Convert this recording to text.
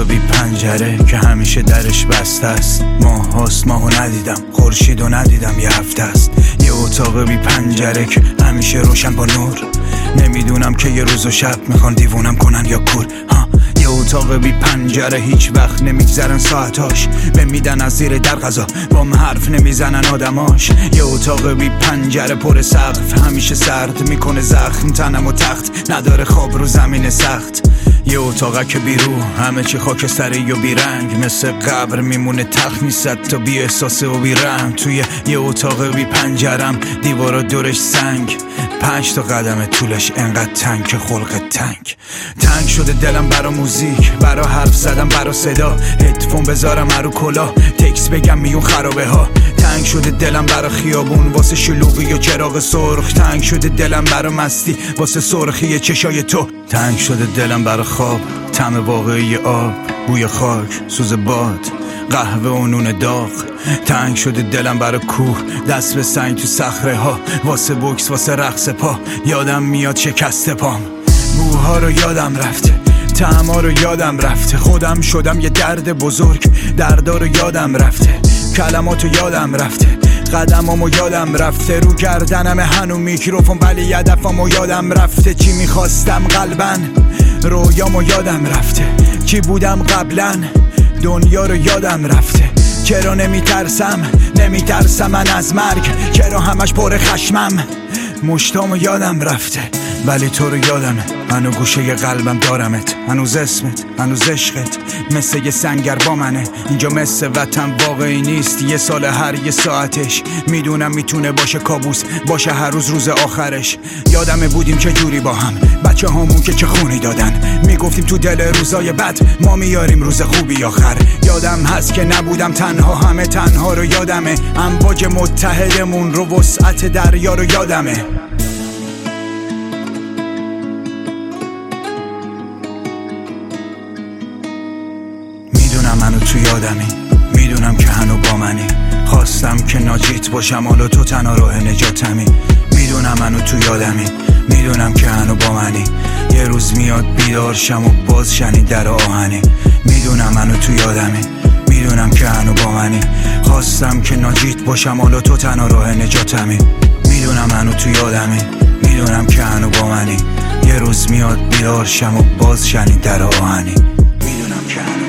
بی پنجره که همیشه درش بسته است. ماهو ندیدم، خورشیدو ندیدم، یه هفته است. یه اتاق بی پنجره که همیشه روشن با نور. نمیدونم که یه روز و شب میخوان دیوونم کنن یا کور. یه اتاق بی پنجره هیچ وقت نمیگذرن ساعتاش. میدن از زیر در غذا بام حرف نمیزنن آدماش. یه اتاق بی پنجره پر سقف همیشه سرد میکنه زخم تنم و تخت نداره خواب رو زمین سخت. یه اتاقه که بیرو همه چی خاکستری و بیرنگ مثل قبر میمونه تخت نیست تا بی احساسه و بیرحم. توی یه اتاق بی پنجرم دیوارا دورش سنگ 5 تا قدم طولش انقدر تنگ که خلق تنگ شده دلم برا موزیک، برا حرف زدم، برا صدا. هدفون بذارم رو کلا تکس بگم میون خرابه ها. تنگ شده دلم برا خیابون واسه شلوغی و چراغ سرخ. تنگ شده دلم برا مستی واسه سرخی چشای تو. تنگ شده دلم برا خواب، طعم واقعی آب، بوی خاک، سوز باد، قهوه و نون داغ. تنگ شده دلم برا کوه، دست به سنگ تو صخره ها، واسه بوکس، واسه رقص پا. یادم میاد شکست پام، بوها رو یادم رفته، طعما رو یادم رفته. خودم شدم یه درد بزرگ، دردا رو یادم رفته، کلماتو یادم رفته، قدمامو یادم رفته. رو گردنم هنو میکروفون ولی هدفمو یادم رفته. چی میخواستم قلبن، رویامو یادم رفته. چی بودم قبلا، دنیا رو یادم رفته. چرا نمیترسم من از مرگ، چرا همش پر خشمم، مشتامو یادم رفته ولی تو رو یادمه. هنو گوشه قلبم دارمت، هنوز اسمت، هنوز عشقت مثل یه سنگر با منه. اینجا مثل وطن واقعی نیست، یه سال هر یه ساعتش. میدونم میتونه باشه کابوس، باشه هر روز آخرش. یادمه بودیم چه جوری با هم، بچه هامون که چه خونی دادن. میگفتیم تو دل روزای بد ما میاریم روز خوبی آخر. یادم هست که نبودم تنها، همه تنها رو یادمه. امواج متحدمون رو وسعت دریا رو یادمه. منو تو یادمی، میدونم که هنو با منی. خواستم که ناجیت باشم حالا تو تنها راه نجاتمی. میدونم منو تو یادمی، میدونم که هنو با منی. یه روز میاد بیدار شم و باز شنید در آهنی. میدونم منو تو یادمی، میدونم که هنو با منی. خواستم که ناجیت باشم حالا تو تنها راه نجاتمی. میدونم منو تو یادمی، میدونم که هنو با منی. یه روز میاد بیدار شم و باز شنید در آهنی. میدونم که هنو